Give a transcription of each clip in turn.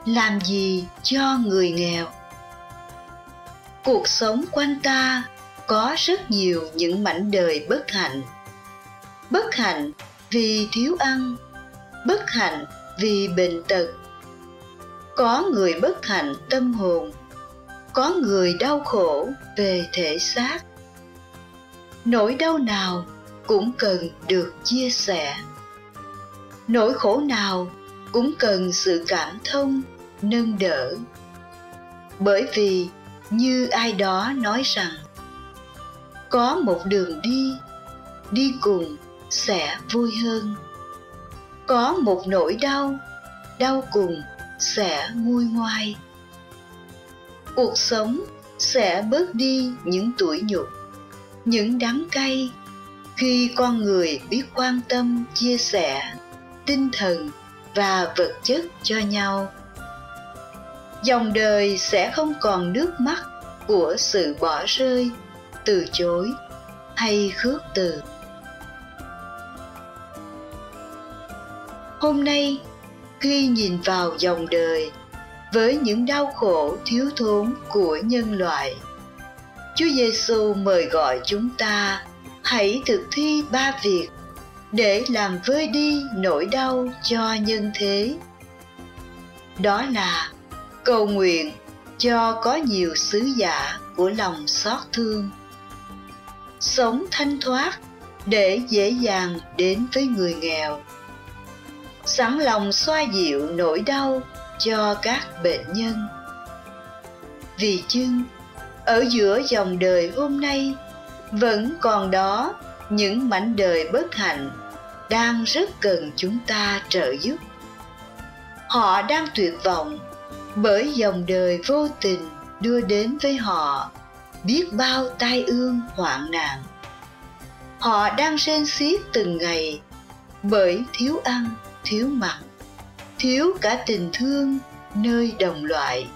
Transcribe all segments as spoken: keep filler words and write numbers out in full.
làm gì cho người nghèo. Cuộc sống quanh ta có rất nhiều những mảnh đời bất hạnh. Bất hạnh vì thiếu ăn, bất hạnh vì bệnh tật. Có người bất hạnh tâm hồn, có người đau khổ về thể xác. Nỗi đau nào cũng cần được chia sẻ. Nỗi khổ nào cũng cần sự cảm thông, nâng đỡ. Bởi vì như ai đó nói rằng, có một đường đi, đi cùng sẽ vui hơn. Có một nỗi đau, đau cùng sẽ nguôi ngoai. Cuộc sống sẽ bớt đi những tủi nhục, những đắng cay khi con người biết quan tâm, chia sẻ tinh thần và vật chất cho nhau. Dòng đời sẽ không còn nước mắt của sự bỏ rơi, từ chối hay khước từ. Hôm nay, khi nhìn vào dòng đời với những đau khổ thiếu thốn của nhân loại, Chúa Giêsu mời gọi chúng ta hãy thực thi ba việc để làm vơi đi nỗi đau cho nhân thế. Đó là cầu nguyện cho có nhiều sứ giả của lòng xót thương, sống thanh thoát để dễ dàng đến với người nghèo, sẵn lòng xoa dịu nỗi đau cho các bệnh nhân. Vì chưng ở giữa dòng đời hôm nay vẫn còn đó những mảnh đời bất hạnh đang rất cần chúng ta trợ giúp. Họ đang tuyệt vọng bởi dòng đời vô tình đưa đến với họ biết bao tai ương hoạn nạn. Họ đang rên xiết từng ngày bởi thiếu ăn, thiếu mặc, thiếu cả tình thương nơi đồng loại.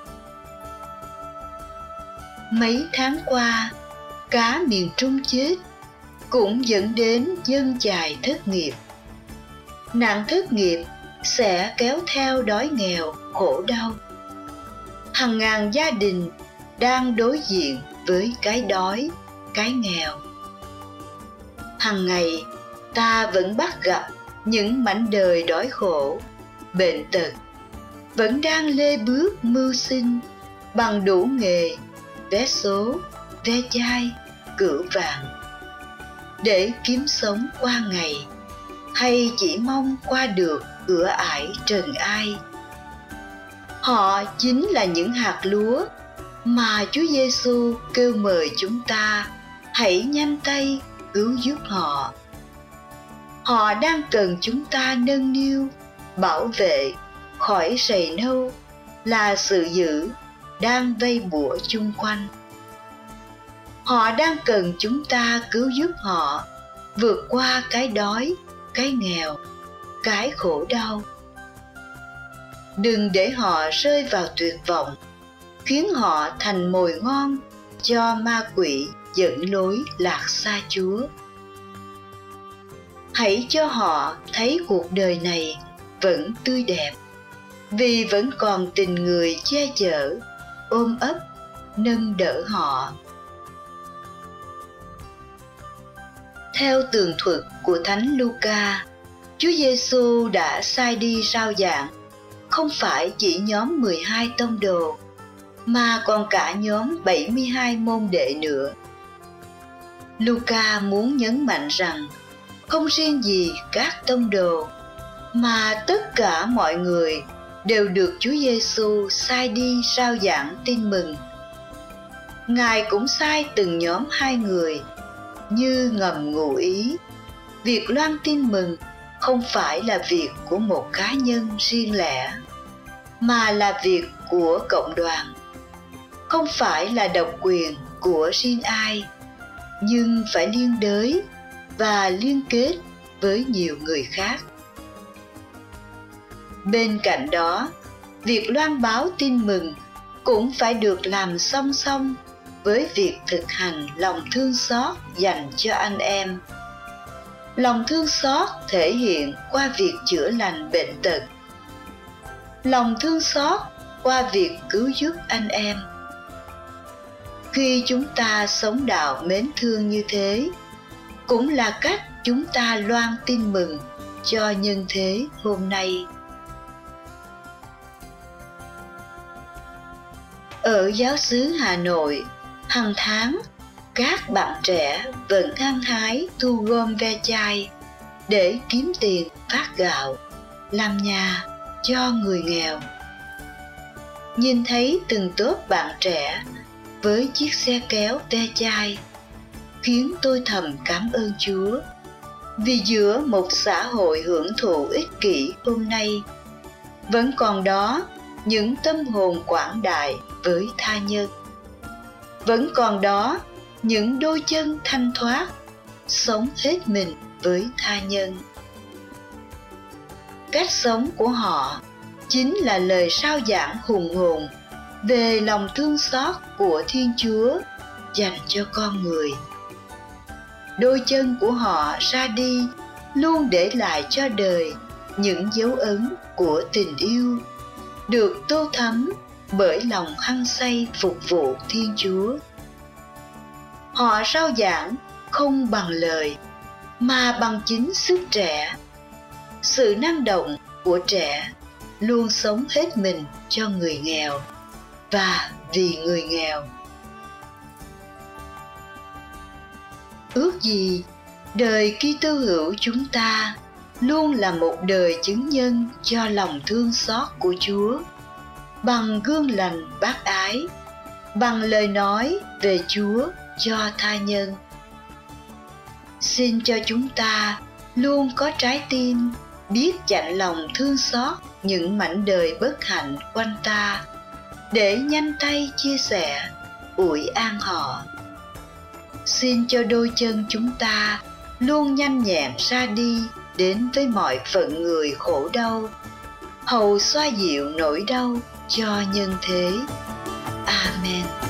Mấy tháng qua, cá miền Trung chết cũng dẫn đến dân chài thất nghiệp. Nạn thất nghiệp sẽ kéo theo đói nghèo, khổ đau. Hàng ngàn gia đình đang đối diện với cái đói, cái nghèo. Hàng ngày, ta vẫn bắt gặp những mảnh đời đói khổ, bệnh tật, vẫn đang lê bước mưu sinh bằng đủ nghề, vé số, ve chai, cửu vạn, để kiếm sống qua ngày, hay chỉ mong qua được cửa ải trần ai. Họ chính là những hạt lúa mà Chúa Giêsu kêu mời chúng ta hãy nhanh tay cứu giúp họ. Họ đang cần chúng ta nâng niu, bảo vệ khỏi rầy nâu là sự dữ đang vây bủa chung quanh. Họ đang cần chúng ta cứu giúp họ vượt qua cái đói, cái nghèo, cái khổ đau. Đừng để họ rơi vào tuyệt vọng, khiến họ thành mồi ngon cho ma quỷ dẫn lối lạc xa Chúa. Hãy cho họ thấy cuộc đời này vẫn tươi đẹp, vì vẫn còn tình người che chở, ôm ấp, nâng đỡ họ. Theo tường thuật của Thánh Luca, Chúa Giêsu đã sai đi rao giảng không phải chỉ nhóm mười hai tông đồ, mà còn cả nhóm bảy mươi hai môn đệ nữa. Luca muốn nhấn mạnh rằng không riêng gì các tông đồ, mà tất cả mọi người đều được Chúa Giêsu sai đi rao giảng tin mừng. Ngài cũng sai từng nhóm hai người, như ngầm ngụ ý, việc loan tin mừng không phải là việc của một cá nhân riêng lẻ, mà là việc của cộng đoàn. Không phải là độc quyền của riêng ai, nhưng phải liên đới và liên kết với nhiều người khác. Bên cạnh đó, việc loan báo tin mừng cũng phải được làm song song với việc thực hành lòng thương xót dành cho anh em. Lòng thương xót thể hiện qua việc chữa lành bệnh tật. lòng thương xót qua việc cứu giúp anh em. Khi chúng ta sống đạo mến thương như thế, cũng là cách chúng ta loan tin mừng cho nhân thế hôm nay. Ở giáo xứ Hà Nội, hàng tháng, các bạn trẻ vẫn hăng hái thu gom ve chai để kiếm tiền phát gạo, làm nhà cho người nghèo. Nhìn thấy từng tốp bạn trẻ với chiếc xe kéo ve chai khiến tôi thầm cảm ơn Chúa, vì giữa một xã hội hưởng thụ ích kỷ hôm nay, vẫn còn đó những tâm hồn quảng đại với tha nhân. Vẫn còn đó những đôi chân thanh thoát, sống hết mình với tha nhân. Cách sống của họ chính là lời rao giảng hùng hồn về lòng thương xót của Thiên Chúa dành cho con người. Đôi chân của họ ra đi luôn để lại cho đời những dấu ấn của tình yêu, được tô thắm bởi lòng hăng say phục vụ Thiên Chúa. Họ rao giảng không bằng lời, mà bằng chính sức trẻ. Sự năng động của trẻ luôn sống hết mình cho người nghèo và vì người nghèo. Ước gì đời Kitô hữu chúng ta luôn là một đời chứng nhân cho lòng thương xót của Chúa, bằng gương lành bác ái, bằng lời nói về Chúa cho tha nhân. Xin cho chúng ta luôn có trái tim biết chạnh lòng thương xót những mảnh đời bất hạnh quanh ta, để nhanh tay chia sẻ, ủi an họ. Xin cho đôi chân chúng ta luôn nhanh nhẹn ra đi đến với mọi phận người khổ đau, hầu xoa dịu nỗi đau cho nhân thế. Amen.